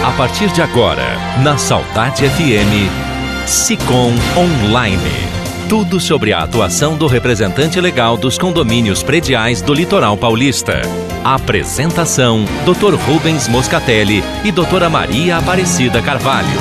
A partir de agora, na Saudade FM, Sicom Online. Tudo sobre a atuação do representante legal dos condomínios prediais do Litoral Paulista. Apresentação: Dr. Rubens Moscatelli e Dra. Maria Aparecida Carvalho.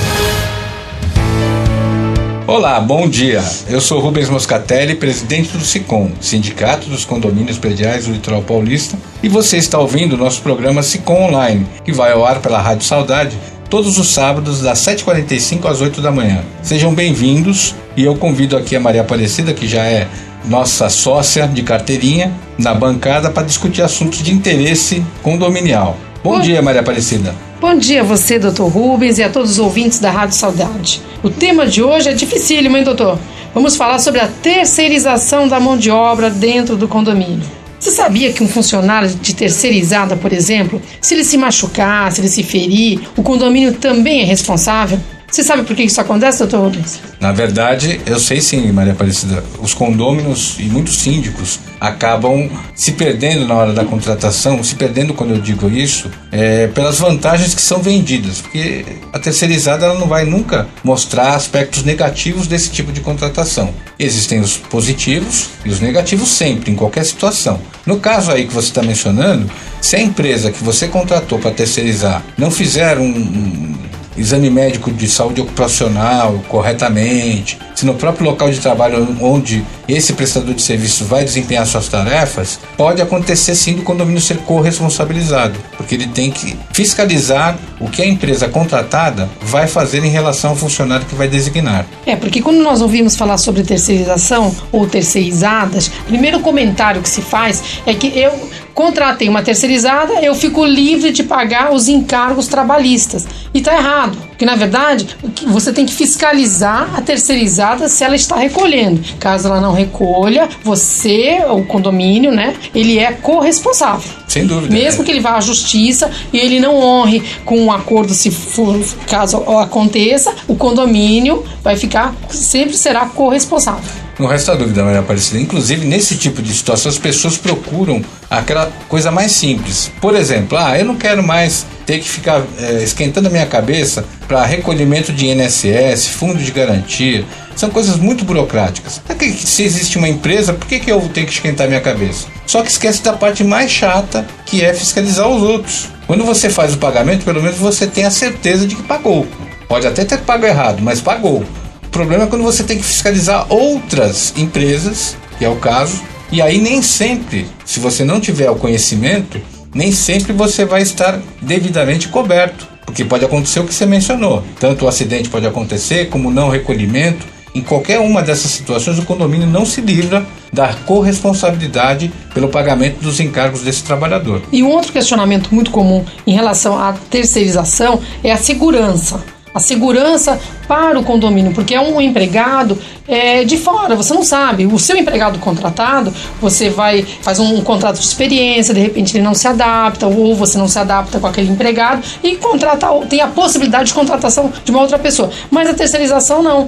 Olá, bom dia. Eu sou Rubens Moscatelli, presidente do Sicom, Sindicato dos Condomínios Prediais do Litoral Paulista, e você está ouvindo o nosso programa Sicom Online, que vai ao ar pela Rádio Saudade todos os sábados das 7h45 às 8 da manhã. Sejam bem-vindos e eu convido aqui a Maria Aparecida, que já é nossa sócia de carteirinha na bancada, para discutir assuntos de interesse condominial. Bom dia, Maria Aparecida. Bom dia a você, Dr. Rubens, e a todos os ouvintes da Rádio Saudade. O tema de hoje é dificílimo, hein, doutor? Vamos falar sobre a terceirização da mão de obra dentro do condomínio. Você sabia que um funcionário de terceirizada, por exemplo, se ele se machucar, se ele se ferir, o condomínio também é responsável? Você sabe por que isso acontece, doutor Rubens? Na verdade, eu sei sim, Maria Aparecida. Os condôminos e muitos síndicos acabam se perdendo na hora da contratação, se perdendo quando eu digo isso, pelas vantagens que são vendidas, porque a terceirizada ela não vai nunca mostrar aspectos negativos desse tipo de contratação. Existem os positivos e os negativos sempre, em qualquer situação. No caso aí que você está mencionando, se a empresa que você contratou para terceirizar não fizer um exame médico de saúde ocupacional corretamente, se no próprio local de trabalho onde esse prestador de serviço vai desempenhar suas tarefas, pode acontecer sim do condomínio ser corresponsabilizado, porque ele tem que fiscalizar o que a empresa contratada vai fazer em relação ao funcionário que vai designar. Porque quando nós ouvimos falar sobre terceirização ou terceirizadas, o primeiro comentário que se faz é que eu contratei uma terceirizada, eu fico livre de pagar os encargos trabalhistas. E está errado, porque na verdade você tem que fiscalizar a terceirizada se ela está recolhendo. Caso ela não recolha, você, o condomínio, ele é corresponsável. Sem dúvida. Mesmo que ele vá à justiça e ele não honre com um acordo, se for, caso aconteça, o condomínio vai ficar, sempre será corresponsável. Não resta dúvida, Maria Aparecida. Inclusive, nesse tipo de situação, as pessoas procuram aquela coisa mais simples. Por exemplo, eu não quero mais ter que ficar esquentando a minha cabeça para recolhimento de INSS, fundo de garantia. São coisas muito burocráticas. Se existe uma empresa, por que eu tenho que esquentar a minha cabeça? Só que esquece da parte mais chata, que é fiscalizar os outros. Quando você faz o pagamento, pelo menos você tem a certeza de que pagou. Pode até ter pago errado, mas pagou. O problema é quando você tem que fiscalizar outras empresas, que é o caso, e aí nem sempre, se você não tiver o conhecimento, nem sempre você vai estar devidamente coberto, porque pode acontecer o que você mencionou. Tanto o acidente pode acontecer, como não recolhimento. Em qualquer uma dessas situações, o condomínio não se livra da corresponsabilidade pelo pagamento dos encargos desse trabalhador. E um outro questionamento muito comum em relação à terceirização é a segurança. A segurança para o condomínio, porque é um empregado de fora, você não sabe. O seu empregado contratado, você faz um contrato de experiência, de repente ele não se adapta, ou você não se adapta com aquele empregado e tem a possibilidade de contratação de uma outra pessoa. Mas a terceirização não.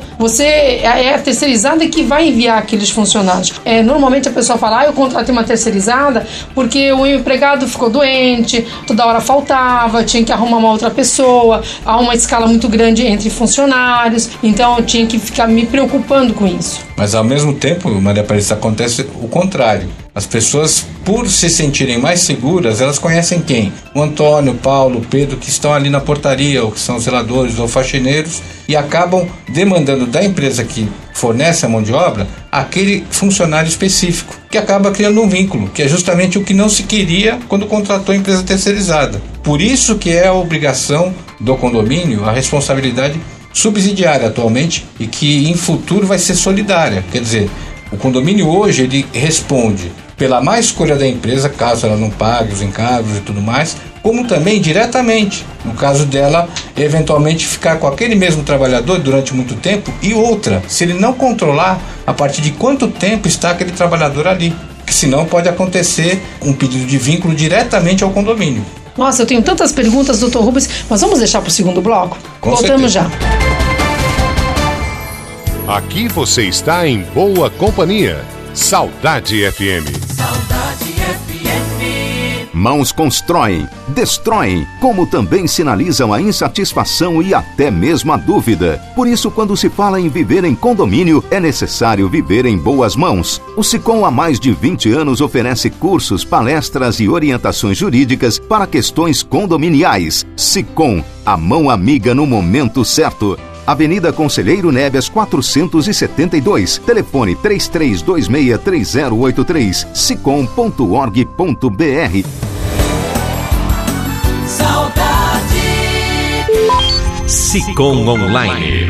É a terceirizada que vai enviar aqueles funcionários. Normalmente a pessoa fala, eu contratei uma terceirizada porque o empregado ficou doente, toda hora faltava, tinha que arrumar uma outra pessoa, há uma escala muito grande entre funcionários, então eu tinha que ficar me preocupando com isso. Mas ao mesmo tempo, Maria Aparecida, acontece o contrário. As pessoas, por se sentirem mais seguras, elas conhecem quem? O Antônio, o Paulo, o Pedro, que estão ali na portaria, ou que são zeladores ou faxineiros, e acabam demandando da empresa que fornece a mão de obra aquele funcionário específico, que acaba criando um vínculo, que é justamente o que não se queria quando contratou a empresa terceirizada. Por isso que é a obrigação do condomínio, a responsabilidade subsidiária atualmente, e que em futuro vai ser solidária. Quer dizer, o condomínio hoje ele responde pela má escolha da empresa, caso ela não pague os encargos e tudo mais, como também diretamente, no caso dela eventualmente ficar com aquele mesmo trabalhador durante muito tempo. E outra, se ele não controlar a partir de quanto tempo está aquele trabalhador ali, que senão pode acontecer um pedido de vínculo diretamente ao condomínio. Nossa, eu tenho tantas perguntas, doutor Rubens, mas vamos deixar para o segundo bloco? Voltamos já. Aqui você está em boa companhia. Saudade FM. Saudade FM. mãos constroem, destroem, como também sinalizam a insatisfação e até mesmo a dúvida. Por isso, quando se fala em viver em condomínio, é necessário viver em boas mãos. O Sicom há mais de 20 anos oferece cursos, palestras e orientações jurídicas para questões condominiais. Sicom, a mão amiga no momento certo. Avenida Conselheiro Neves 472, telefone 33263083, sicom.org.br. Saudade. Sicom Online.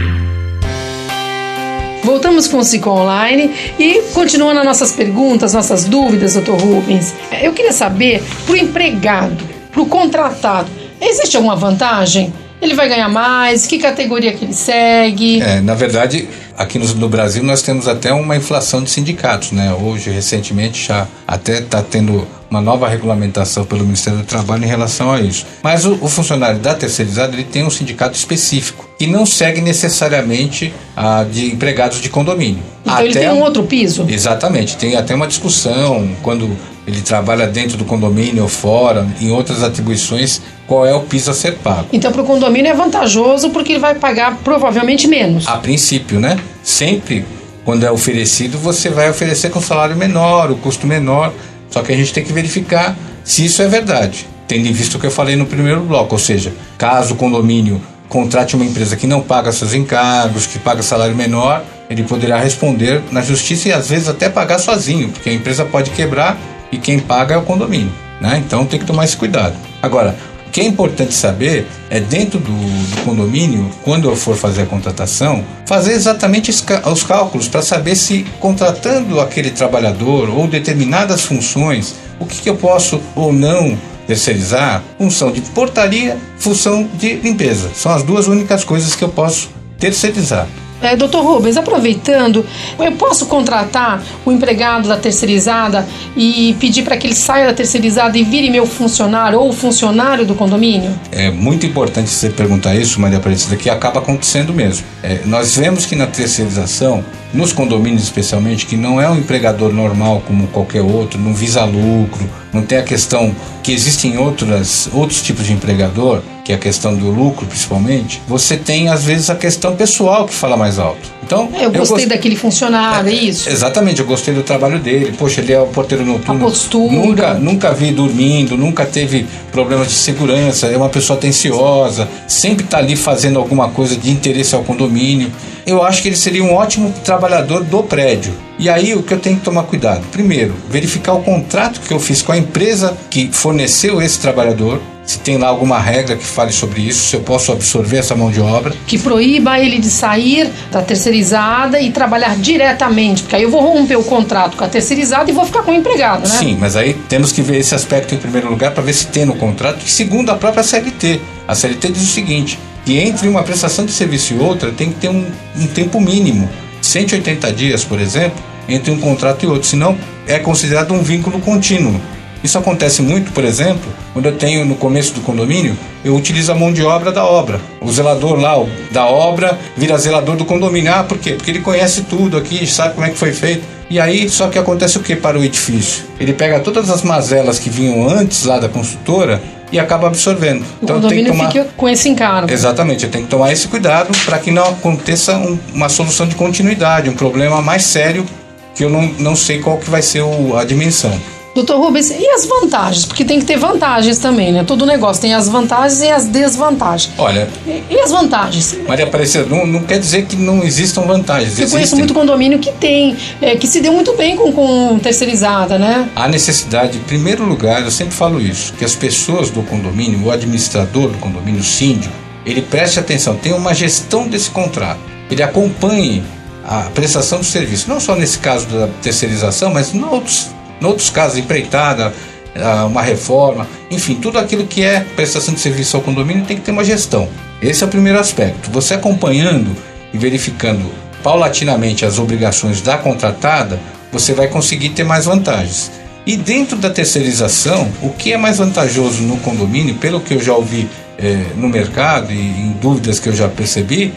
Voltamos com o Sicom Online e continuando as nossas perguntas, nossas dúvidas, doutor Rubens. Eu queria saber, para o empregado, para o contratado, existe alguma vantagem? Ele vai ganhar mais? Que categoria que ele segue? Na verdade, aqui no Brasil nós temos até uma inflação de sindicatos, né? Hoje, recentemente, já até está tendo uma nova regulamentação pelo Ministério do Trabalho em relação a isso. Mas o funcionário da terceirizada, ele tem um sindicato específico, que não segue necessariamente a de empregados de condomínio. Então ele tem um outro piso? Exatamente, tem até uma discussão quando ele trabalha dentro do condomínio ou fora, em outras atribuições, qual é o piso a ser pago. Então para o condomínio é vantajoso porque ele vai pagar provavelmente menos. A princípio, né? Sempre quando é oferecido, você vai oferecer com salário menor, o custo menor, só que a gente tem que verificar se isso é verdade, tendo em vista o que eu falei no primeiro bloco, ou seja, caso o condomínio contrate uma empresa que não paga seus encargos, que paga salário menor, ele poderá responder na justiça e às vezes até pagar sozinho, porque a empresa pode quebrar e quem paga é o condomínio, né? Então tem que tomar esse cuidado. Agora, o que é importante saber é dentro do condomínio, quando eu for fazer a contratação, fazer exatamente os cálculos para saber se contratando aquele trabalhador ou determinadas funções, o que eu posso ou não terceirizar, função de portaria, função de limpeza. São as duas únicas coisas que eu posso terceirizar. Doutor Rubens, aproveitando, eu posso contratar o empregado da terceirizada e pedir para que ele saia da terceirizada e vire meu funcionário ou funcionário do condomínio? É muito importante você perguntar isso, Maria Aparecida, que acaba acontecendo mesmo. Nós vemos que na terceirização, nos condomínios especialmente, que não é um empregador normal como qualquer outro, não visa lucro, não tem a questão que existem outros tipos de empregador, que é a questão do lucro principalmente, você tem às vezes a questão pessoal que fala mais alto. Então, eu gostei daquele funcionário, é isso? Exatamente, eu gostei do trabalho dele. Poxa, ele é o porteiro noturno. A postura. Nunca vi dormindo, nunca teve problemas de segurança, é uma pessoa atenciosa, sempre está ali fazendo alguma coisa de interesse ao condomínio. Eu acho que ele seria um ótimo trabalhador do prédio. E aí o que eu tenho que tomar cuidado? Primeiro, verificar o contrato que eu fiz com a empresa que forneceu esse trabalhador, se tem lá alguma regra que fale sobre isso, se eu posso absorver essa mão de obra. Que proíba ele de sair da terceirizada e trabalhar diretamente, porque aí eu vou romper o contrato com a terceirizada e vou ficar com o empregado, né? Sim, mas aí temos que ver esse aspecto em primeiro lugar para ver se tem no contrato, que segundo a própria CLT. A CLT diz o seguinte, que entre uma prestação de serviço e outra tem que ter um tempo mínimo, 180 dias, por exemplo, entre um contrato e outro, senão é considerado um vínculo contínuo. Isso acontece muito, por exemplo, quando eu tenho no começo do condomínio, eu utilizo a mão de obra da obra. O zelador lá da obra vira zelador do condomínio. Ah, por quê? Porque ele conhece tudo aqui, sabe como é que foi feito. E aí, só que acontece o que para o edifício? Ele pega todas as mazelas que vinham antes lá da construtora e acaba absorvendo. Então, o condomínio fica com esse encargo. Exatamente, eu tenho que tomar esse cuidado para que não aconteça uma solução de continuidade, um problema mais sério que eu não sei qual que vai ser a dimensão. Doutor Rubens, e as vantagens? Porque tem que ter vantagens também, né? Todo negócio tem as vantagens e as desvantagens. Olha... E as vantagens? Maria Aparecida, não quer dizer que não existam vantagens. Eu conheço muito condomínio que tem, que se deu muito bem com terceirizada, né? Há necessidade, em primeiro lugar, eu sempre falo isso, que as pessoas do condomínio, o administrador do condomínio, o síndico, ele preste atenção, tenha uma gestão desse contrato. Ele acompanhe a prestação do serviço, não só nesse caso da terceirização, mas em outros casos, empreitada, uma reforma, enfim, tudo aquilo que é prestação de serviço ao condomínio tem que ter uma gestão. Esse é o primeiro aspecto. Você acompanhando e verificando paulatinamente as obrigações da contratada, você vai conseguir ter mais vantagens. E dentro da terceirização, o que é mais vantajoso no condomínio, pelo que eu já ouvi no mercado e em dúvidas que eu já percebi,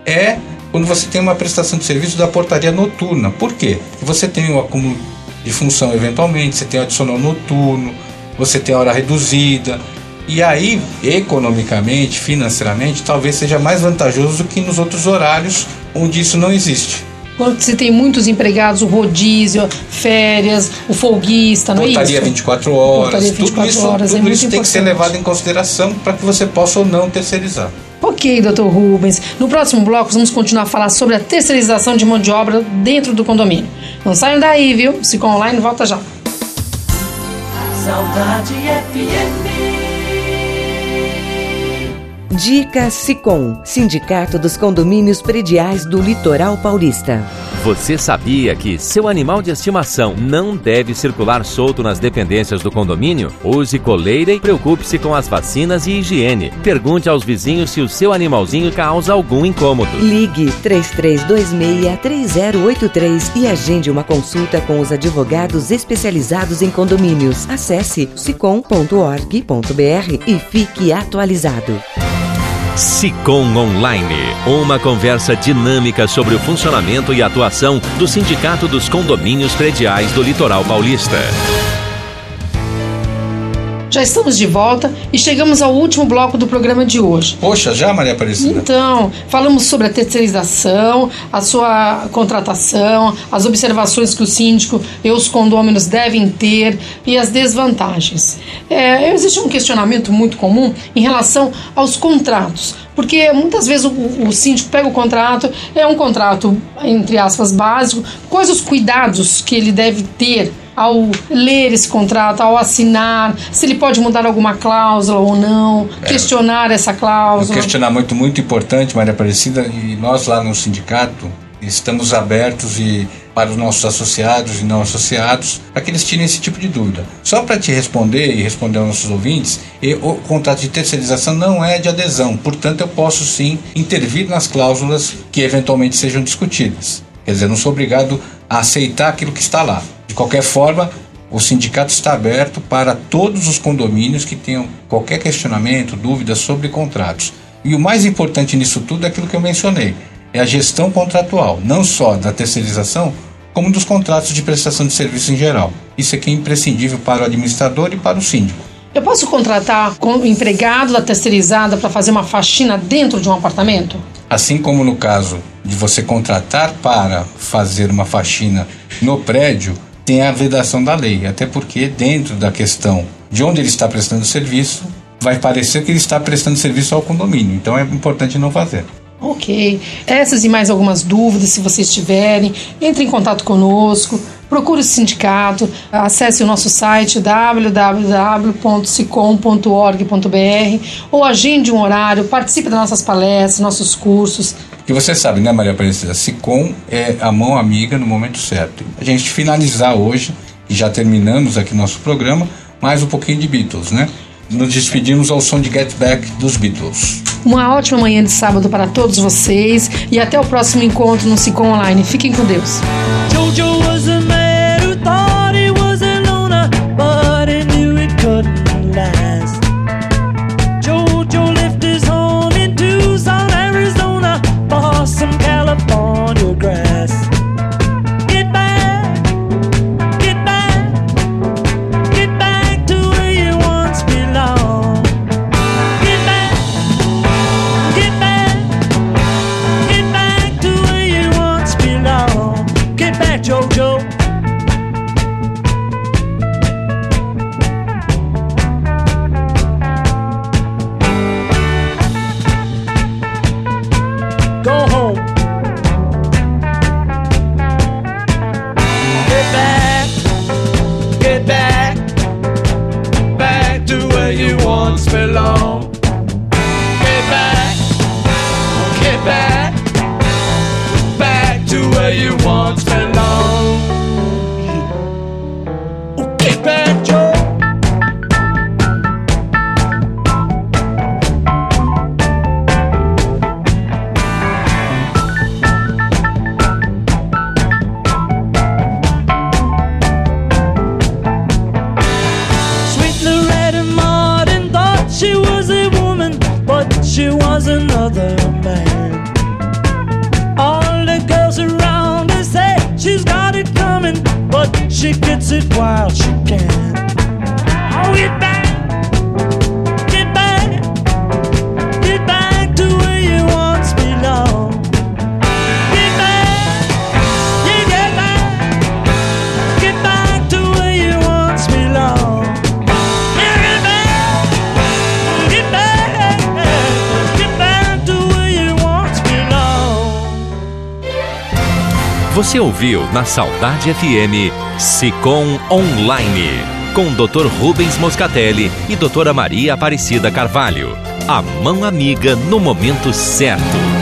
é quando você tem uma prestação de serviço da portaria noturna. Por quê? Porque você tem o acúmulo de função eventualmente, você tem o adicional noturno, você tem hora reduzida. E aí, economicamente, financeiramente, talvez seja mais vantajoso do que nos outros horários onde isso não existe. Quando você tem muitos empregados, o rodízio, férias, o folguista, não é isso? Portaria 24 horas, Portaria 24 horas, tudo isso tem importante. que ser levado em consideração para que você possa ou não terceirizar. Ok, Dr. Rubens. No próximo bloco, vamos continuar a falar sobre a terceirização de mão de obra dentro do condomínio. Não saiam daí, viu? Sicom Online volta já. Saudade FM. Dica Sicom, Sindicato dos Condomínios Prediais do Litoral Paulista. Você sabia que seu animal de estimação não deve circular solto nas dependências do condomínio? Use coleira e preocupe-se com as vacinas e higiene. Pergunte aos vizinhos se o seu animalzinho causa algum incômodo. Ligue 3326-3083 e agende uma consulta com os advogados especializados em condomínios. Acesse sicom.org.br e fique atualizado. Sicom Online, uma conversa dinâmica sobre o funcionamento e atuação do Sindicato dos Condomínios Prediais do Litoral Paulista. Já estamos de volta e chegamos ao último bloco do programa de hoje. Poxa, já, Maria Aparecida? Então, falamos sobre a terceirização, a sua contratação, as observações que o síndico e os condôminos devem ter e as desvantagens. Existe um questionamento muito comum em relação aos contratos, porque muitas vezes o síndico pega o contrato, é um contrato, entre aspas, básico, quais os cuidados que ele deve ter ao ler esse contrato, ao assinar, se ele pode mudar alguma cláusula ou não, questionar essa cláusula. Um questionamento muito importante, Maria Aparecida, e nós lá no sindicato estamos abertos para os nossos associados e não associados, para que eles tirem esse tipo de dúvida. Só para te responder e responder aos nossos ouvintes, o contrato de terceirização não é de adesão, portanto eu posso sim intervir nas cláusulas que eventualmente sejam discutidas. Quer dizer, eu não sou obrigado a aceitar aquilo que está lá. De qualquer forma, o sindicato está aberto para todos os condomínios que tenham qualquer questionamento, dúvida sobre contratos. E o mais importante nisso tudo é aquilo que eu mencionei, é a gestão contratual, não só da terceirização, como dos contratos de prestação de serviço em geral. Isso aqui é imprescindível para o administrador e para o síndico. Eu posso contratar o empregado da terceirizada para fazer uma faxina dentro de um apartamento? Assim como no caso de você contratar para fazer uma faxina no prédio, tem a vedação da lei, até porque dentro da questão de onde ele está prestando serviço, vai parecer que ele está prestando serviço ao condomínio, então é importante não fazer. Ok. Essas e mais algumas dúvidas, se vocês tiverem, entre em contato conosco, procure o sindicato, acesse o nosso site www.sicom.org.br ou agende um horário, participe das nossas palestras, nossos cursos. E você sabe, né, Maria Aparecida? Sicom é a mão amiga no momento certo. A gente finalizar hoje, e já terminamos aqui nosso programa, mais um pouquinho de Beatles, né? Nos despedimos ao som de Get Back dos Beatles. Uma ótima manhã de sábado para todos vocês e até o próximo encontro no Sicom Online. Fiquem com Deus. Jojo was a man who thought he was a loner, but he knew it couldn't last. Jojo left his home in Tucson, Arizona, for some California grass. Get back, get back, get back to where you once belonged. Get back, get back, get back to where you once belonged. Get back, Jojo. Go home. Get back, back to where you once belonged. Get back, back to where you once belonged. Get back, Joe. Sweet Loretta Martin thought she was a woman, but she was another man. All the girls around her say she's got it coming, but she gets it while she can. Oh, Get back. Get back. Get back to where you once belonged. Get back. You get back. Get back to where you once belonged. Yeah, get back. Get back. Get back to where you once belonged. Você ouviu na Saudade FM Sicom Online, com Dr. Rubens Moscatelli e Doutora Maria Aparecida Carvalho. A mão amiga no momento certo.